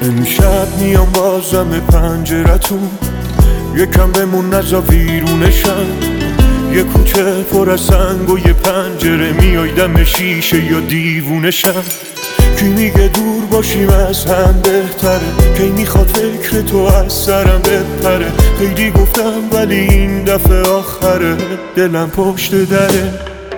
امشب میام بازم پنجرتون، یکم بمون نزا ویرونشم. یه کوچه پر از سنگ و یه پنجره، میای دم شیشه یا دیوونشم. کی میگه دور باشیم از هم بهتره، کی میخواد فکر تو از سرم بپره. خیلی گفتم ولی این دفعه آخره، دلم پشت دره.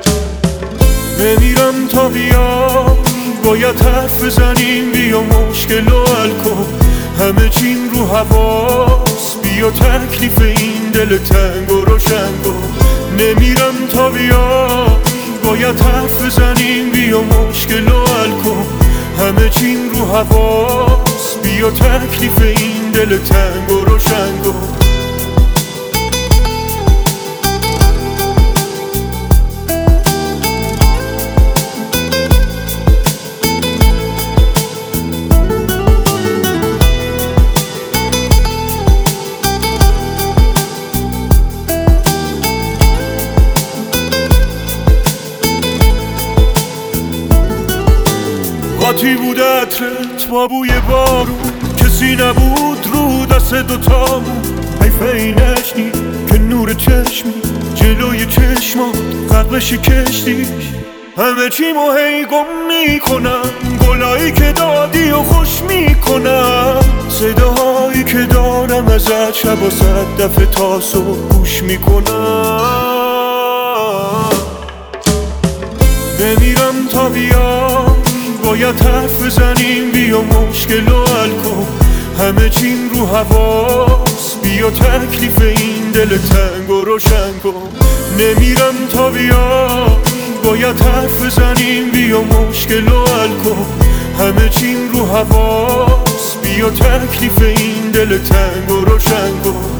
نمیرم تا بیای، باید حرف بزنیم، بیا مشکل و حل کن. همه چیم رو حواس، بیا تکلیف این دل تنگ و روشن کن. نمیرم تا بیای، باید حرف بزنیم، بیا مشکل و حل کن. همه چیم رو حواس، بیا تکلیف این دل تنگ و روشن کن. قاطی بود عطرت با بوی بارون، کسی نبود رو دست دوتامون. حیفه این نشنی که نور چشمی جلوی چشمات غرق بشی کشتی. همه چیمو هی گم میکنم، گلایی که دادی و خوش میکنم. صداهایی که دارم ازت شب و 100 دفعه تا صبح گوش میکنم. نمیرم تا بیای، باید حرف بزنیم، بیا مشکل و حل کن. همه چیم رو حواس، بیا تکلیف این دل تنگ و روشن کن. نمیرم تا بیای، باید حرف بزنیم، بیا مشکل و حل کن. همه چیم رو حواس، بیا تکلیف این دل تنگ و روشن کن.